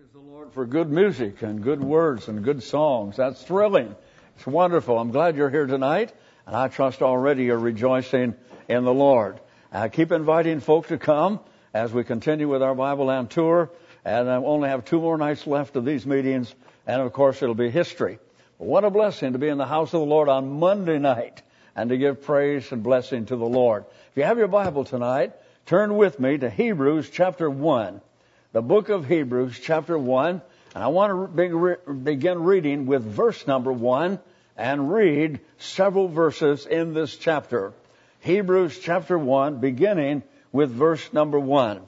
Praise the Lord for good music and good words and good songs. That's thrilling. It's wonderful. I'm glad you're here tonight, and I trust already you're rejoicing in the Lord. Keep inviting folk to come as we continue with our Bible Land tour, and I only have 2 more nights left of these meetings, and of course it'll be history. But what a blessing to be in the house of the Lord on Monday night and to give praise and blessing to the Lord. If you have your Bible tonight, turn with me to Hebrews chapter 1. The book of Hebrews, chapter 1, and I want to begin reading with verse number 1 and read several verses in this chapter. Hebrews chapter 1, beginning with verse number 1.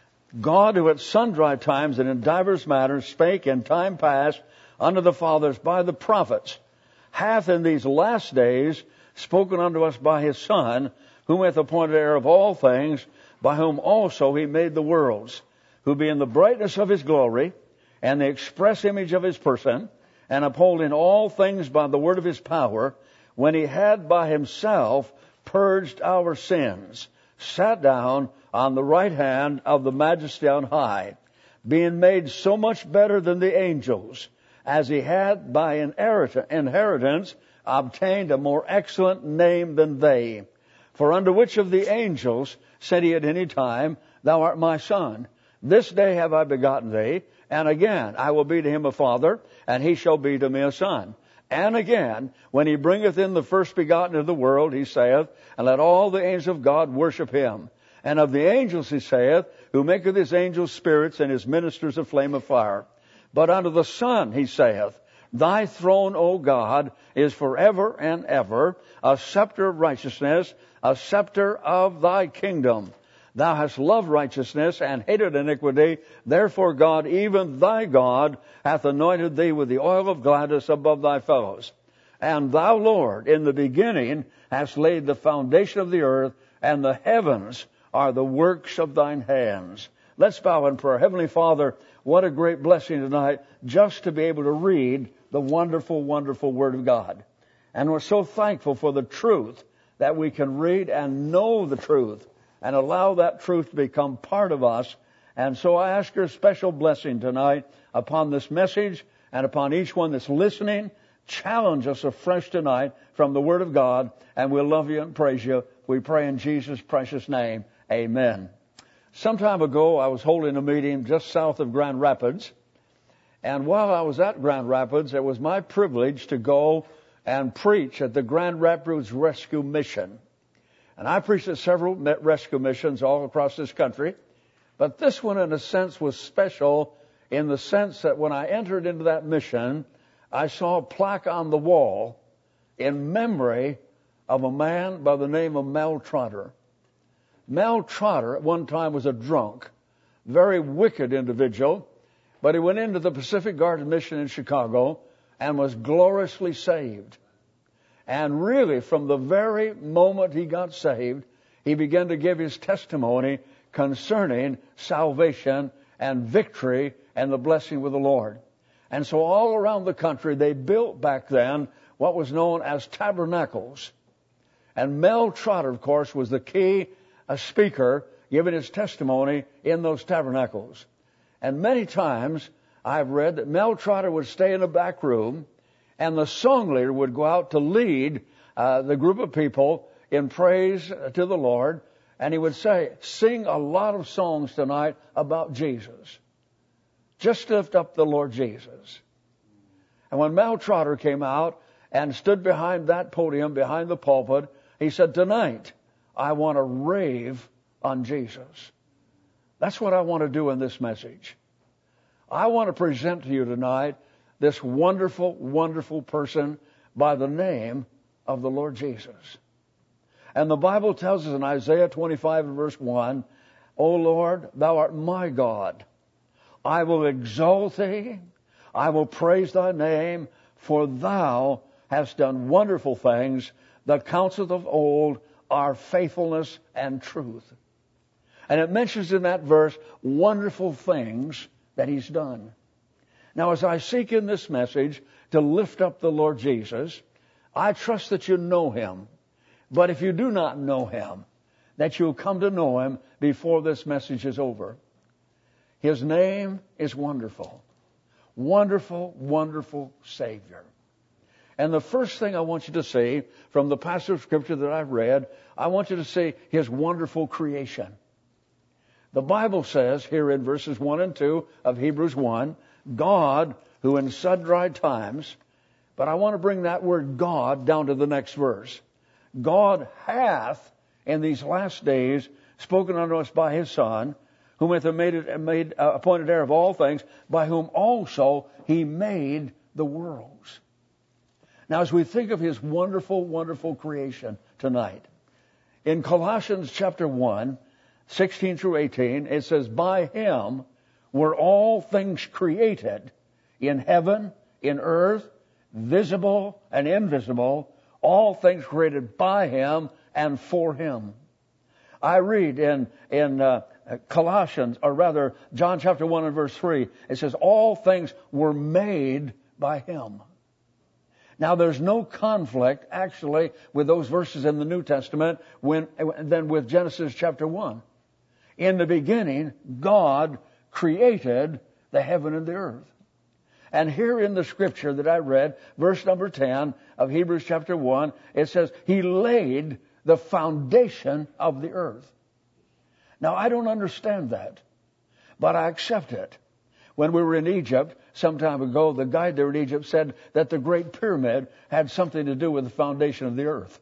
God, who at sundry times and in divers matters spake in time past unto the fathers by the prophets, hath in these last days spoken unto us by his Son, whom hath appointed heir of all things, by whom also he made the worlds, who being the brightness of his glory, and the express image of his person, and upholding all things by the word of his power, when he had by himself purged our sins, sat down on the right hand of the majesty on high, being made so much better than the angels, as he had by inheritance obtained a more excellent name than they. For unto which of the angels said he at any time, Thou art my son, this day have I begotten thee, and again I will be to him a father, and he shall be to me a son. And again, when he bringeth in the first begotten of the world, he saith, And let all the angels of God worship him. And of the angels he saith, Who maketh his angels spirits, and his ministers a flame of fire. But unto the Son he saith, Thy throne, O God, is forever and ever, a scepter of righteousness, a scepter of thy kingdom. Thou hast loved righteousness and hated iniquity. Therefore God, even thy God, hath anointed thee with the oil of gladness above thy fellows. And thou, Lord, in the beginning hast laid the foundation of the earth, and the heavens are the works of thine hands. Let's bow in prayer. Heavenly Father, what a great blessing tonight just to be able to read the wonderful, wonderful Word of God. And we're so thankful for the truth that we can read and know the truth, and allow that truth to become part of us. And so I ask your special blessing tonight upon this message and upon each one that's listening. Challenge us afresh tonight from the Word of God, and we'll love you and praise you. We pray in Jesus' precious name. Amen. Some time ago, I was holding a meeting just south of Grand Rapids. And while I was at Grand Rapids, it was my privilege to go and preach at the Grand Rapids Rescue Mission. And I preached at several rescue missions all across this country. But this one, in a sense, was special in the sense that when I entered into that mission, I saw a plaque on the wall in memory of a man by the name of Mel Trotter. Mel Trotter at one time was a drunk, very wicked individual, but he went into the Pacific Garden Mission in Chicago and was gloriously saved. And really, from the very moment he got saved, he began to give his testimony concerning salvation and victory and the blessing with the Lord. And so all around the country, they built back then what was known as tabernacles. And Mel Trotter, of course, was the key speaker giving his testimony in those tabernacles. And many times I've read that Mel Trotter would stay in a back room, and the song leader would go out to lead the group of people in praise to the Lord. And he would say, sing a lot of songs tonight about Jesus. Just lift up the Lord Jesus. And when Mel Trotter came out and stood behind that podium, behind the pulpit, he said, tonight I want to rave on Jesus. That's what I want to do in this message. I want to present to you tonight this wonderful, wonderful person by the name of the Lord Jesus. And the Bible tells us in Isaiah 25 and verse 1, O Lord, thou art my God. I will exalt thee. I will praise thy name, for thou hast done wonderful things. The counsels of old are faithfulness and truth. And it mentions in that verse wonderful things that he's done. Now, as I seek in this message to lift up the Lord Jesus, I trust that you know him. But if you do not know him, that you'll come to know him before this message is over. His name is wonderful. Wonderful, wonderful Savior. And the first thing I want you to see from the passage of Scripture that I've read, I want you to see His wonderful creation. The Bible says here in verses 1 and 2 of Hebrews 1, God, who in sundry times, but I want to bring that word God down to the next verse. God hath in these last days spoken unto us by His Son, whom hath made appointed heir of all things, by whom also He made the worlds. Now, as we think of His wonderful, wonderful creation tonight, in Colossians chapter 1, 16 through 18, it says, by Him were all things created, in heaven, in earth, visible and invisible, all things created by Him and for Him. I read in Colossians, or rather John chapter 1 and verse 3, it says, all things were made by Him. Now, there's no conflict, actually, with those verses in the New Testament than with Genesis chapter 1. In the beginning, God created the heaven and the earth. And here in the Scripture that I read, verse number 10 of Hebrews chapter 1, it says, He laid the foundation of the earth. Now, I don't understand that, but I accept it. When we were in Egypt some time ago, the guide there in Egypt said that the Great Pyramid had something to do with the foundation of the earth.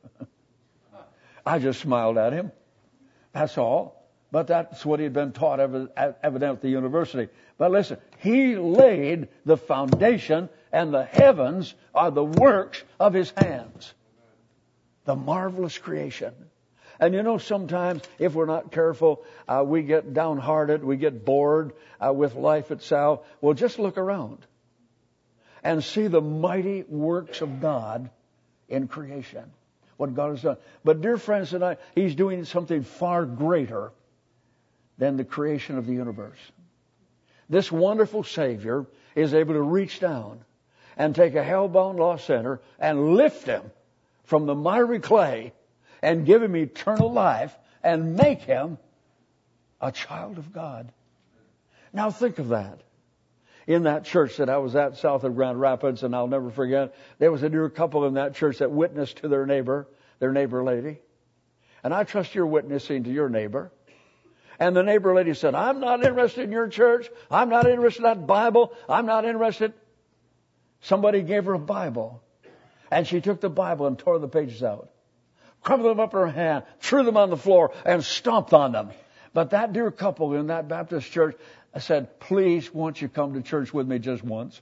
I just smiled at him. That's all. But that's what he'd been taught evidently at the university. But listen, He laid the foundation, and the heavens are the works of His hands. The marvelous creation. And you know, sometimes if we're not careful, we get downhearted, we get bored with life itself. Well, just look around and see the mighty works of God in creation. What God has done. But dear friends tonight, He's doing something far greater than the creation of the universe. This wonderful Savior is able to reach down and take a hell-bound lost sinner and lift him from the miry clay and give him eternal life and make him a child of God. Now think of that. In that church that I was at south of Grand Rapids, and I'll never forget, there was a dear couple in that church that witnessed to their neighbor lady. And I trust you're witnessing to your neighbor. And the neighbor lady said, I'm not interested in your church. I'm not interested in that Bible. I'm not interested. Somebody gave her a Bible. And she took the Bible and tore the pages out, crumpled them up in her hand, threw them on the floor, and stomped on them. But that dear couple in that Baptist church said, please, won't you come to church with me just once?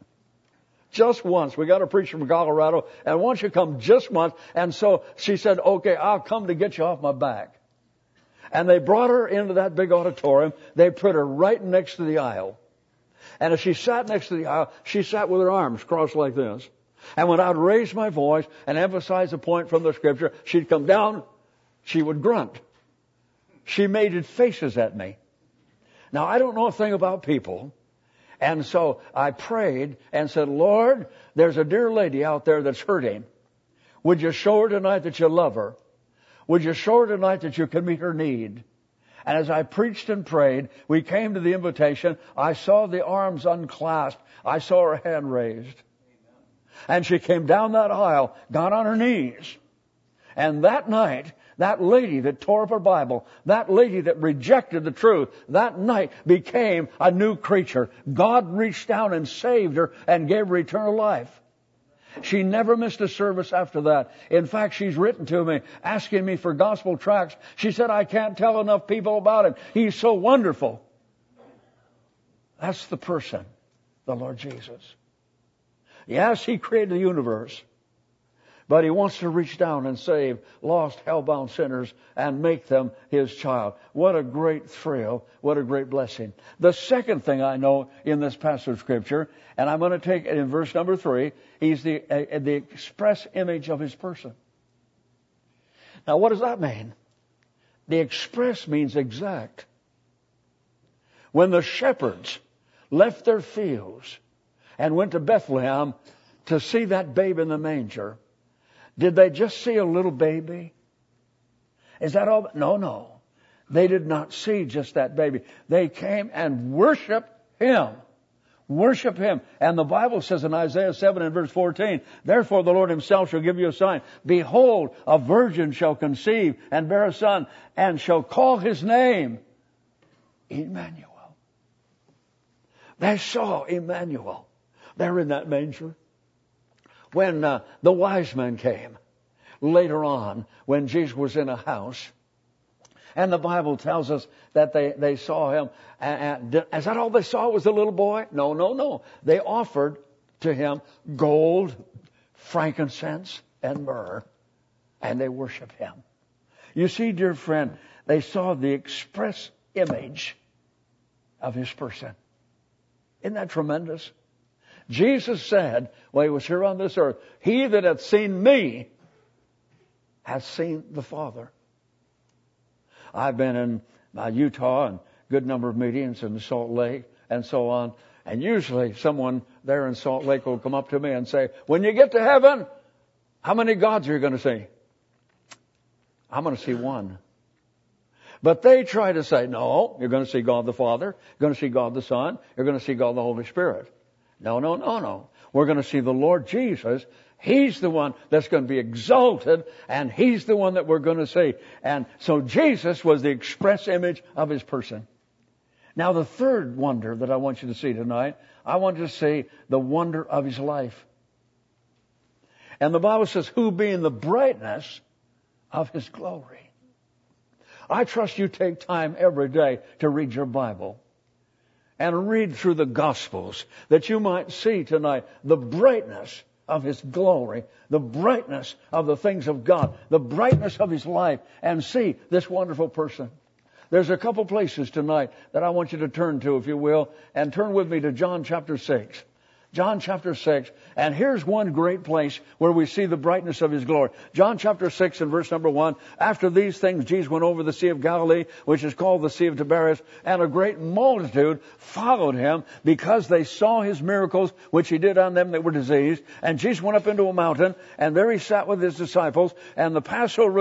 Just once. We got a preacher from Colorado, and won't you come just once? And so she said, okay, I'll come to get you off my back. And they brought her into that big auditorium. They put her right next to the aisle. And as she sat next to the aisle, she sat with her arms crossed like this. And when I'd raise my voice and emphasize a point from the Scripture, she'd come down, she would grunt. She made faces at me. Now, I don't know a thing about people. And so I prayed and said, Lord, there's a dear lady out there that's hurting. Would you show her tonight that you love her? Would you show her tonight that you can meet her need? And as I preached and prayed, we came to the invitation. I saw the arms unclasped. I saw her hand raised. And she came down that aisle, got on her knees. And that night, that lady that tore up her Bible, that lady that rejected the truth, that night became a new creature. God reached down and saved her and gave her eternal life. She never missed a service after that. In fact, she's written to me asking me for gospel tracts. She said, I can't tell enough people about him. He's so wonderful. That's the person, the Lord Jesus. Yes, He created the universe, but He wants to reach down and save lost, hell-bound sinners and make them His child. What a great thrill. What a great blessing. The second thing I know in this passage of Scripture, and I'm going to take it in verse number 3, He's the express image of His person. Now, what does that mean? The express means exact. When the shepherds left their fields and went to Bethlehem to see that babe in the manger, did they just see a little baby? Is that all? No. They did not see just that baby. They came and worshiped Him. Worship Him. And the Bible says in Isaiah 7 and verse 14, therefore the Lord Himself shall give you a sign. Behold, a virgin shall conceive and bear a son, and shall call His name Emmanuel. They saw Emmanuel there in that manger. When the wise men came later on, when Jesus was in a house, and the Bible tells us that they saw Him. Is that all they saw was the little boy? No. They offered to Him gold, frankincense, and myrrh, and they worshiped Him. You see, dear friend, they saw the express image of His person. Isn't that tremendous? Jesus said, when He was here on this earth, he that hath seen me hath seen the Father. I've been in Utah and a good number of meetings in Salt Lake and so on. And usually someone there in Salt Lake will come up to me and say, when you get to heaven, how many gods are you going to see? I'm going to see one. But they try to say, no, you're going to see God the Father, you're going to see God the Son, you're going to see God the Holy Spirit. No. We're going to see the Lord Jesus. He's the one that's going to be exalted, and He's the one that we're going to see. And so Jesus was the express image of His person. Now the third wonder that I want you to see tonight, I want you to see the wonder of His life. And the Bible says, who being the brightness of His glory. I trust you take time every day to read your Bible and read through the Gospels, that you might see tonight the brightness of His glory, the brightness of the things of God, the brightness of His life, and see this wonderful person. There's a couple places tonight that I want you to turn to, if you will, and turn with me to John chapter 6. John chapter 6, and here's one great place where we see the brightness of His glory. John chapter 6 and verse number 1, after these things Jesus went over the Sea of Galilee, which is called the Sea of Tiberias, and a great multitude followed Him because they saw His miracles, which He did on them that were diseased. And Jesus went up into a mountain, and there He sat with His disciples, and the Passover,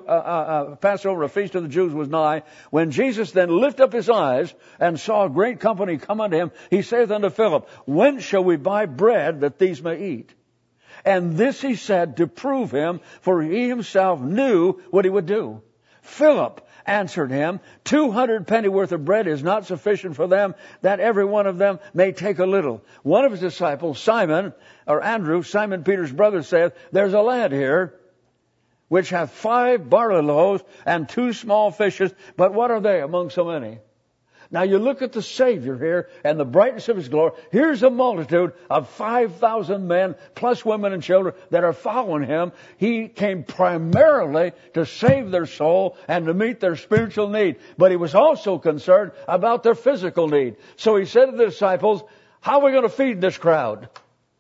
a feast of the Jews, was nigh. When Jesus then lifted up His eyes and saw a great company come unto Him, He saith unto Philip, whence shall we buy bread that these may eat? And this He said to prove Him, for He Himself knew what He would do. Philip answered Him, 200 pennyworth of bread is not sufficient for them, that every one of them may take a little. One of His disciples, Simon, or Andrew, Simon Peter's brother, saith, there's a lad here which hath 5 barley loaves and 2 small fishes, but what are they among so many? Now you look at the Savior here and the brightness of His glory. Here's a multitude of 5,000 men plus women and children that are following Him. He came primarily to save their soul and to meet their spiritual need. But He was also concerned about their physical need. So He said to the disciples, how are we going to feed this crowd?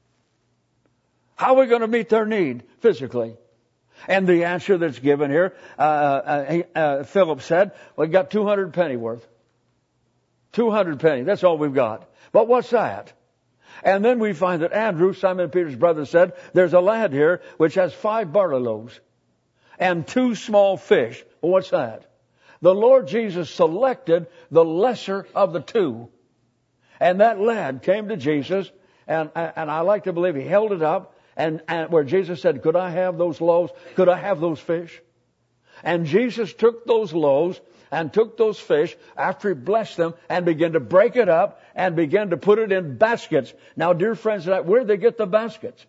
How are we going to meet their need physically? And the answer that's given here, Philip said, we got 200 pennyworth. 200 pennies. That's all we've got. But what's that? And then we find that Andrew, Simon Peter's brother, said, there's a lad here which has 5 barley loaves and 2 small fish. Well, what's that? The Lord Jesus selected the lesser of the 2. And that lad came to Jesus, and I like to believe he held it up, and where Jesus said, could I have those loaves? Could I have those fish? And Jesus took those loaves and took those fish after He blessed them and began to break it up and began to put it in baskets. Now, dear friends, where did they get the baskets?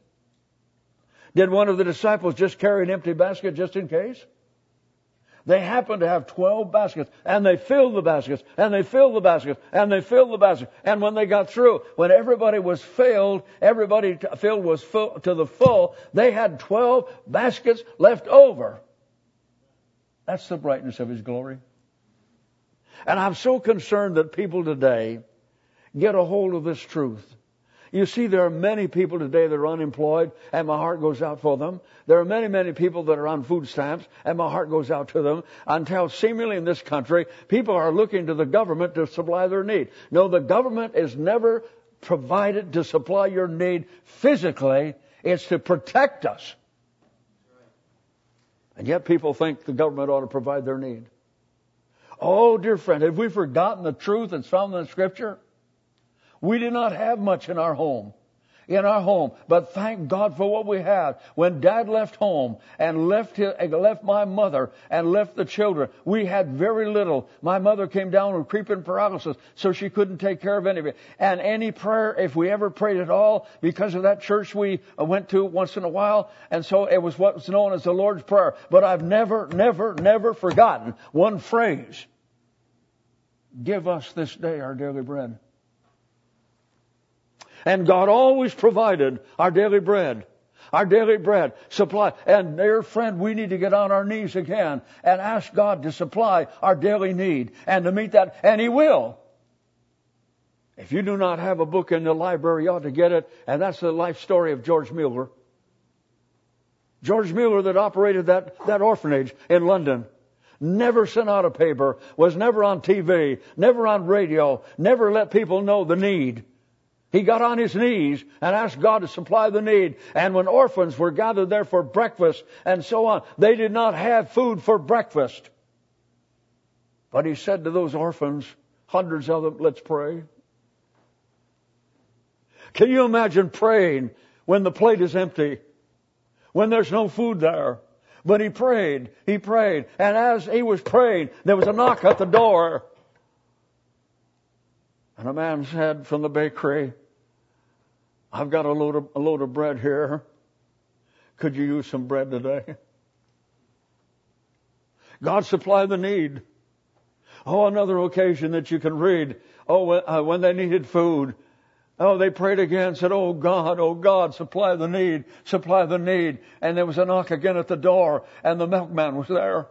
Did one of the disciples just carry an empty basket just in case? They happened to have 12 baskets, and they filled the baskets, and they filled the baskets, and they filled the baskets. And when they got through, when everybody was filled, was full to the full, they had 12 baskets left over. That's the brightness of His glory. And I'm so concerned that people today get a hold of this truth. You see, there are many people today that are unemployed, and my heart goes out for them. There are many people that are on food stamps, and my heart goes out to them. Until seemingly in this country, people are looking to the government to supply their need. No, the government is never provided to supply your need physically. It's to protect us. And yet people think the government ought to provide their need. Oh, dear friend, have we forgotten the truth that's found in the Scripture? We did not have much in our home. But thank God for what we had. When Dad left home and left my mother and left the children, we had very little. My mother came down with creeping paralysis, so she couldn't take care of any of it. And any prayer, if we ever prayed at all, because of that church we went to once in a while, and so it was what was known as the Lord's Prayer. But I've never forgotten one phrase. Give us this day our daily bread. And God always provided our daily bread. Our daily bread supply. And dear friend, we need to get on our knees again and ask God to supply our daily need and to meet that. And He will. If you do not have a book in the library, you ought to get it. And that's the life story of George Mueller. George Mueller that operated that orphanage in London. Never sent out a paper. Was never on TV. Never on radio. Never let people know the need. He got on his knees and asked God to supply the need. And when orphans were gathered there for breakfast and so on, they did not have food for breakfast. But he said to those orphans, hundreds of them, let's pray. Can you imagine praying when the plate is empty? When there's no food there? But he prayed. And as he was praying, there was a knock at the door. And a man said from the bakery, I've got a load of bread here. Could you use some bread today? God supplied the need. Oh, another occasion that you can read. Oh, when they needed food. Oh, they prayed again, said, oh God, supply the need. And there was a knock again at the door, and the milkman was there.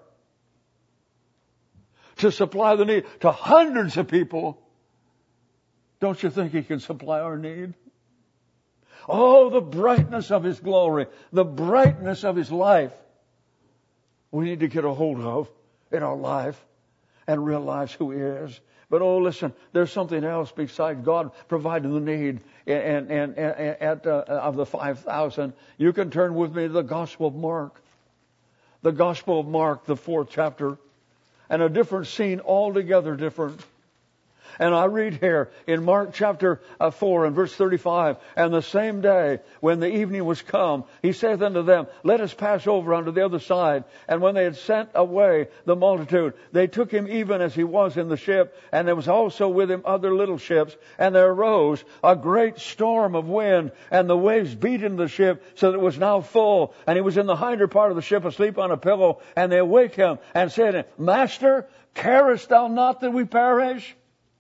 To supply the need to hundreds of people. Don't you think He can supply our need? Oh, the brightness of His glory, the brightness of His life. We need to get a hold of in our life and realize who He is. But listen, there's something else besides God providing the need of the 5,000. You can turn with me to the Gospel of Mark. The Gospel of Mark, the 4th chapter. And a different scene, altogether different. And I read here in Mark chapter 4 and verse 35, and the same day when the evening was come, He saith unto them, let us pass over unto the other side. And when they had sent away the multitude, they took Him even as He was in the ship, and there was also with Him other little ships. And there arose a great storm of wind, and the waves beat into the ship, so that it was now full. And He was in the hinder part of the ship, asleep on a pillow. And they awake Him, and said, Master, carest thou not that we perish?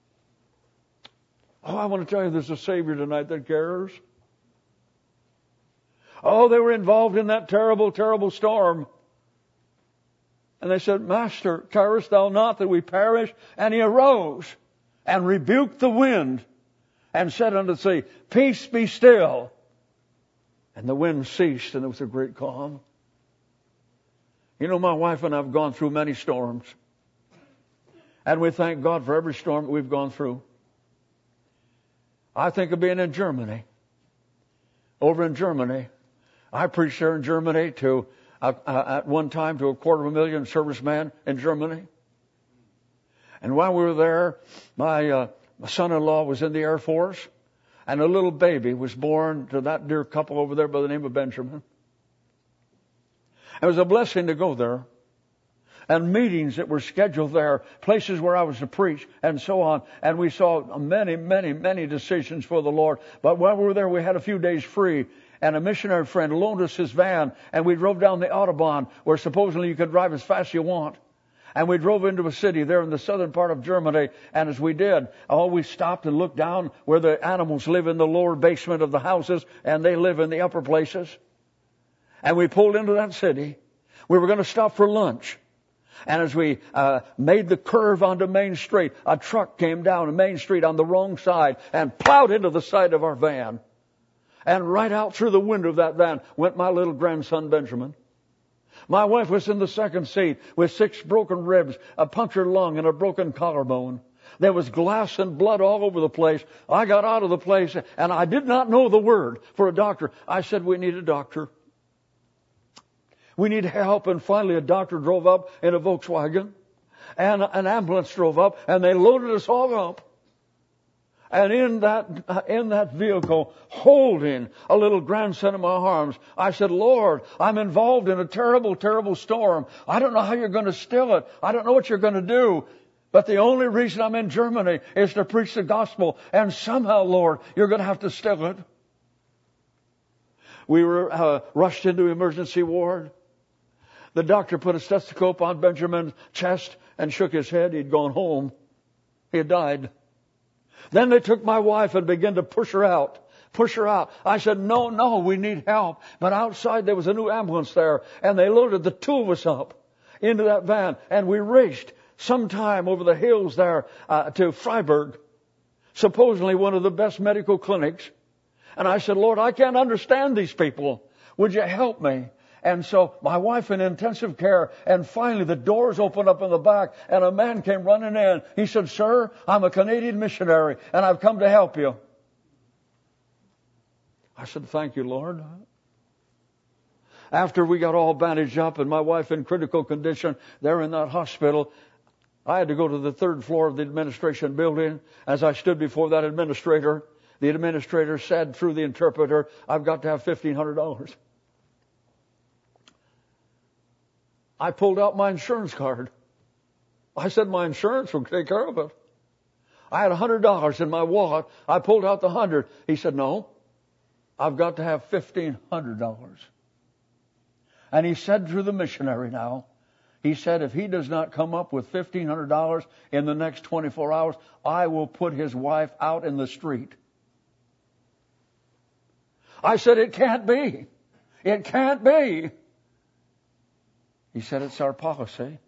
Oh, I want to tell you there's a Savior tonight that cares. Oh, they were involved in that terrible, terrible storm. And they said, Master, carest thou not that we perish? And He arose and rebuked the wind and said unto the sea, Peace, be still. And the wind ceased, and there was a great calm. You know, my wife and I have gone through many storms. And we thank God for every storm that we've gone through. I think of being in Germany. Over in Germany. I preached there in Germany to, at one time, to 250,000 servicemen in Germany. And while we were there, my son-in-law was in the Air Force, and a little baby was born to that dear couple over there by the name of Benjamin. It was a blessing to go there. And meetings that were scheduled there, places where I was to preach, and so on. And we saw many decisions for the Lord. But while we were there, we had a few days free. And a missionary friend loaned us his van, and we drove down the Autobahn, where supposedly you could drive as fast as you want. And we drove into a city there in the southern part of Germany. And as we did, we stopped and looked down where the animals live in the lower basement of the houses, and they live in the upper places. And we pulled into that city. We were going to stop for lunch. And as we made the curve onto Main Street, a truck came down Main Street on the wrong side and plowed into the side of our van. And right out through the window of that van went my little grandson Benjamin. My wife was in the second seat with 6 broken ribs, a punctured lung, and a broken collarbone. There was glass and blood all over the place. I got out of the place, and I did not know the word for a doctor. I said, we need a doctor. We need help. And finally a doctor drove up in a Volkswagen, and an ambulance drove up, and they loaded us all up. And in that vehicle, holding a little grandson in my arms, I said, Lord, I'm involved in a terrible, terrible storm. I don't know how you're going to still it. I don't know what you're going to do. But the only reason I'm in Germany is to preach the gospel. And somehow, Lord, you're going to have to still it. We were rushed into emergency ward. The doctor put a stethoscope on Benjamin's chest and shook his head. He'd gone home. He had died. Then they took my wife and began to push her out. I said, no, we need help. But outside there was a new ambulance there, and they loaded the two of us up into that van, and we raced sometime over the hills there to Freiburg, supposedly one of the best medical clinics. And I said, Lord, I can't understand these people. Would you help me? And so my wife in intensive care, and finally the doors opened up in the back, and a man came running in. He said, Sir, I'm a Canadian missionary, and I've come to help you. I said, thank you, Lord. After we got all bandaged up and my wife in critical condition there in that hospital, I had to go to the third floor of the administration building. As I stood before that administrator, the administrator said through the interpreter, I've got to have $1,500. I pulled out my insurance card. I said my insurance will take care of it. I had $100 in my wallet. I pulled out the 100. He said, no, I've got to have $1,500. And he said through the missionary now, he said, if he does not come up with $1,500 in the next 24 hours, I will put his wife out in the street. I said, it can't be. It can't be. He said, it's our policy.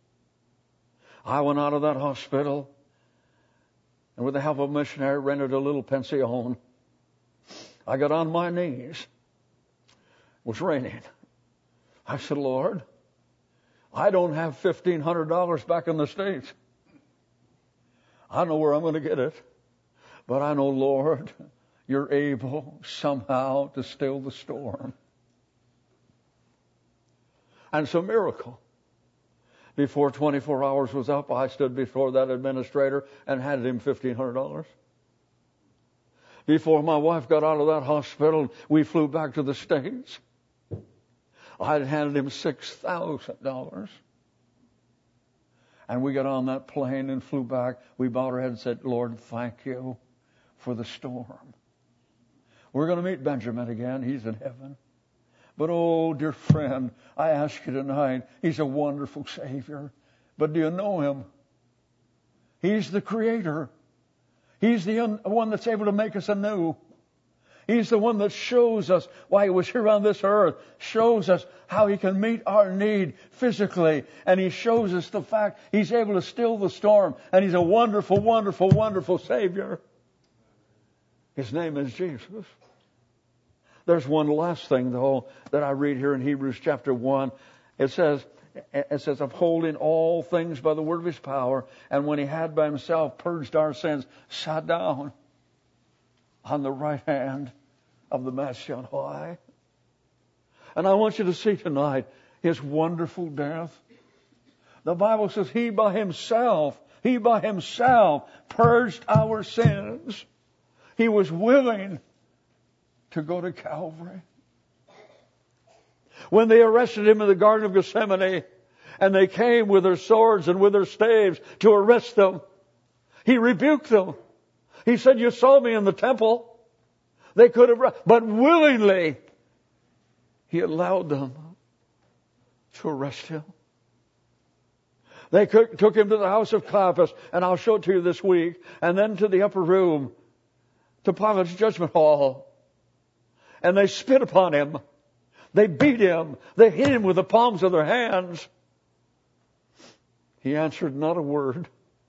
I went out of that hospital and with the help of a missionary rented a little pension. I got on my knees. It was raining. I said, Lord, I don't have $1,500 back in the States. I don't know where I'm going to get it. But I know, Lord, you're able somehow to still the storm. And it's a miracle. Before 24 hours was up, I stood before that administrator and handed him $1,500. Before my wife got out of that hospital, we flew back to the States. I had handed him $6,000. And we got on that plane and flew back. We bowed our head and said, Lord, thank you for the storm. We're going to meet Benjamin again. He's in heaven. But, oh, dear friend, I ask you tonight, he's a wonderful Savior. But do you know him? He's the Creator. He's the one that's able to make us anew. He's the one that shows us why he was here on this earth, shows us how he can meet our need physically, and he shows us the fact he's able to still the storm, and he's a wonderful, wonderful, wonderful Savior. His name is Jesus. There's one last thing, though, that I read here in Hebrews chapter 1. It says, upholding all things by the word of his power, and when he had by himself purged our sins, sat down on the right hand of the Majesty on high. And I want you to see tonight his wonderful death. The Bible says he by himself purged our sins. He was willing to go to Calvary. When they arrested him in the Garden of Gethsemane, and they came with their swords and with their staves to arrest them, he rebuked them. He said, you saw me in the temple. They could have, but willingly, he allowed them to arrest him. They took him to the house of Caiaphas, and I'll show it to you this week, and then to the upper room, to Pilate's judgment hall. And they spit upon him. They beat him. They hit him with the palms of their hands. He answered not a word.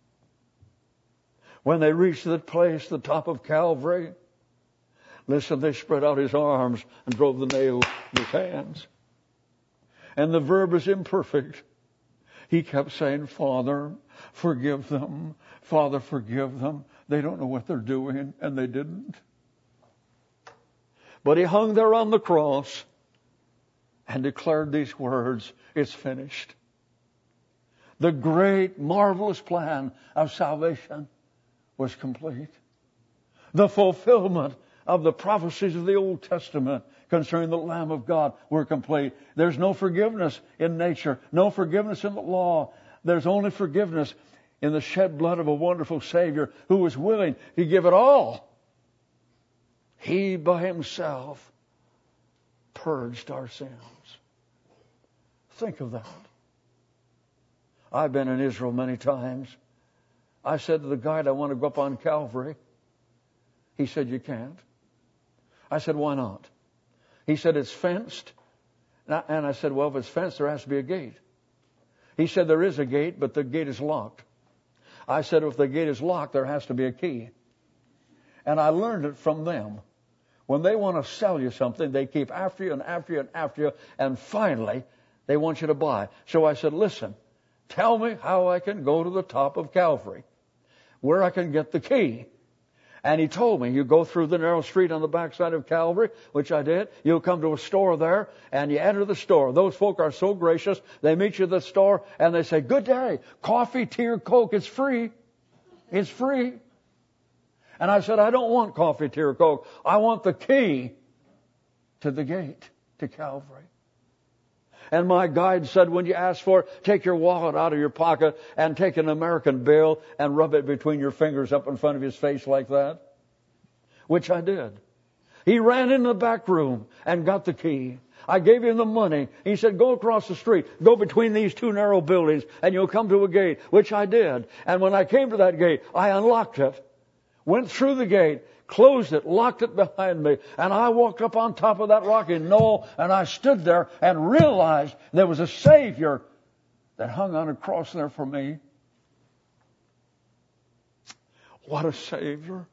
When they reached that place, the top of Calvary, listen, they spread out his arms and drove the nail in his hands. And the verb is imperfect. He kept saying, Father, forgive them. Father, forgive them. They don't know what they're doing, and they didn't. But he hung there on the cross and declared these words, it's finished. The great, marvelous plan of salvation was complete. The fulfillment of the prophecies of the Old Testament concerning the Lamb of God were complete. There's no forgiveness in nature, no forgiveness in the law. There's only forgiveness in the shed blood of a wonderful Savior who was willing to give it all. He by himself purged our sins. Think of that. I've been in Israel many times. I said to the guide, I want to go up on Calvary. He said, you can't. I said, why not? He said, it's fenced. And I said, well, if it's fenced, there has to be a gate. He said, there is a gate, but the gate is locked. I said, if the gate is locked, there has to be a key. And I learned it from them. When they want to sell you something, they keep after you and after you and after you, and finally, they want you to buy. So I said, listen, tell me how I can go to the top of Calvary, where I can get the key. And he told me, you go through the narrow street on the backside of Calvary, which I did. You'll come to a store there, and you enter the store. Those folk are so gracious. They meet you at the store, and they say, good day, coffee, tea, or Coke. It's free. It's free. And I said, I don't want coffee, tea, or Coke. I want the key to the gate to Calvary. And my guide said, when you ask for it, take your wallet out of your pocket and take an American bill and rub it between your fingers up in front of his face like that. Which I did. He ran in the back room and got the key. I gave him the money. He said, go across the street, go between these two narrow buildings, and you'll come to a gate, which I did. And when I came to that gate, I unlocked it, went through the gate, closed it, locked it behind me, and I walked up on top of that rocky knoll, and I stood there and realized there was a Savior that hung on a cross there for me. What a Savior.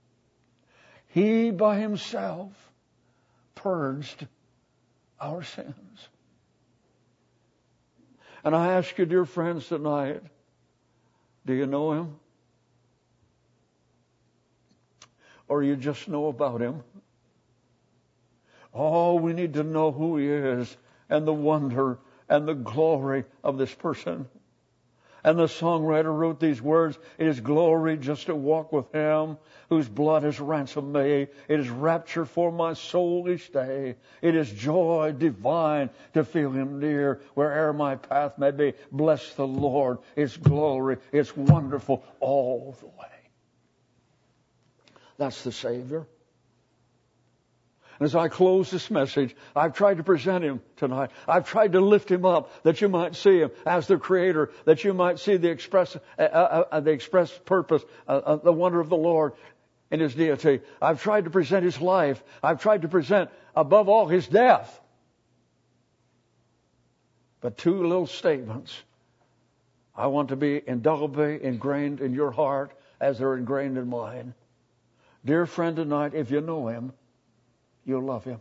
He by himself purged our sins. And I ask you, dear friends, tonight, do you know him? Or you just know about him? Oh, we need to know who he is and the wonder and the glory of this person. And the songwriter wrote these words, it is glory just to walk with him whose blood has ransomed me. It is rapture for my soul each day. It is joy divine to feel him near where'er my path may be. Bless the Lord. It's glory. It's wonderful all the way. That's the Savior. And as I close this message, I've tried to present him tonight. I've tried to lift him up that you might see him as the Creator, that you might see the express purpose, the wonder of the Lord in his deity. I've tried to present his life. I've tried to present, above all, his death. But two little statements I want to be indelibly ingrained in your heart as they're ingrained in mine. Dear friend, tonight, if you know him, you'll love him.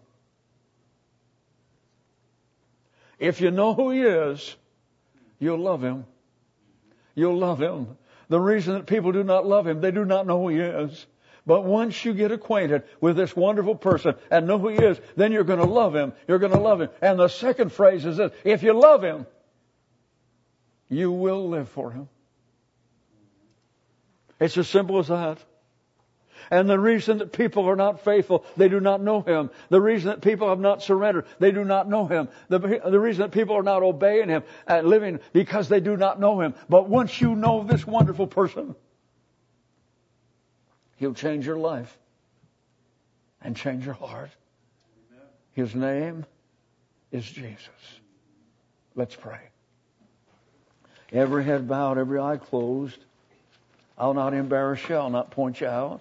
If you know who he is, you'll love him. You'll love him. The reason that people do not love him, they do not know who he is. But once you get acquainted with this wonderful person and know who he is, then you're going to love him. You're going to love him. And the second phrase is this: if you love him, you will live for him. It's as simple as that. And the reason that people are not faithful, they do not know him. The reason that people have not surrendered, they do not know him. The reason that people are not obeying him and living, because they do not know him. But once you know this wonderful person, he'll change your life and change your heart. His name is Jesus. Let's pray. Every head bowed, every eye closed. I'll not embarrass you. I'll not point you out.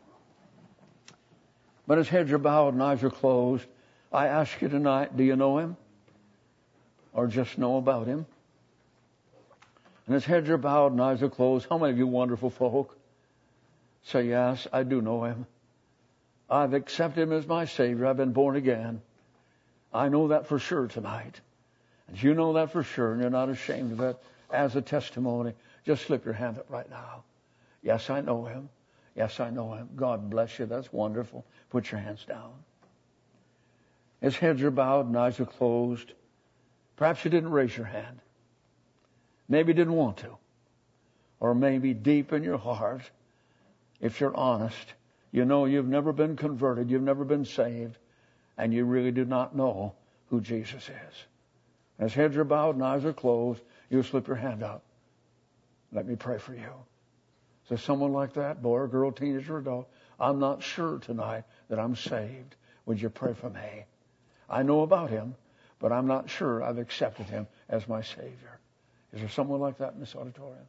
But as heads are bowed and eyes are closed, I ask you tonight, do you know him? Or just know about him? And as heads are bowed and eyes are closed, how many of you wonderful folk say, yes, I do know him. I've accepted him as my Savior. I've been born again. I know that for sure tonight. And you know that for sure, and you're not ashamed of it as a testimony. Just slip your hand up right now. Yes, I know him. Yes, I know him. God bless you. That's wonderful. Put your hands down. His heads are bowed and eyes are closed. Perhaps you didn't raise your hand. Maybe you didn't want to. Or maybe deep in your heart, if you're honest, You know you've never been converted, you've never been saved, and you really do not know who Jesus is. As heads are bowed and eyes are closed, you slip your hand up. Let me pray for you. Is there someone like that, boy or girl, teenager or adult? I'm not sure tonight that I'm saved. Would you pray for me? I know about him, but I'm not sure I've accepted him as my Savior. Is there someone like that in this auditorium?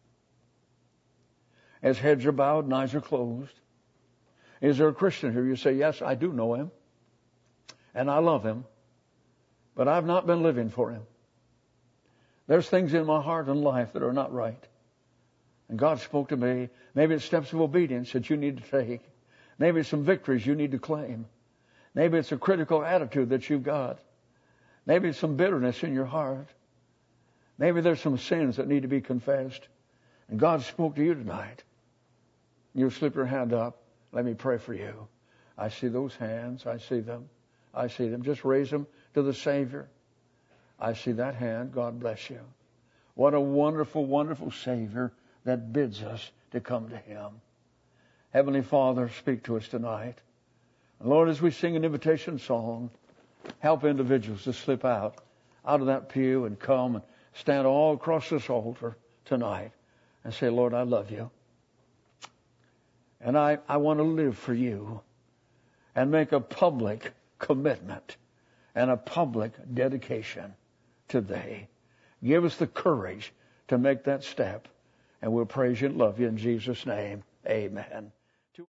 As heads are bowed and eyes are closed, is there a Christian here? You say, yes, I do know him, and I love him, but I've not been living for him. There's things in my heart and life that are not right. And God spoke to me. Maybe it's steps of obedience that you need to take. Maybe it's some victories you need to claim. Maybe it's a critical attitude that you've got. Maybe it's some bitterness in your heart. Maybe there's some sins that need to be confessed. And God spoke to you tonight. You slip your hand up. Let me pray for you. I see those hands. I see them. I see them. Just raise them to the Savior. I see that hand. God bless you. What a wonderful, wonderful Savior that bids us to come to him. Heavenly Father, speak to us tonight. And Lord, as we sing an invitation song, help individuals to slip out of that pew and come and stand all across this altar tonight and say, Lord, I love you. And I want to live for you and make a public commitment and a public dedication to thee. Give us the courage to make that step. And we'll praise you and love you in Jesus' name. Amen.